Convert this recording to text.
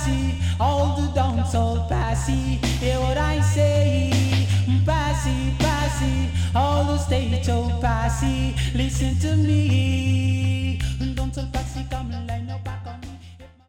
passy, all the dancehall passy. Hear what I say? Passy, passy, all the stage show passy. Listen to me, dancehall passy, come like.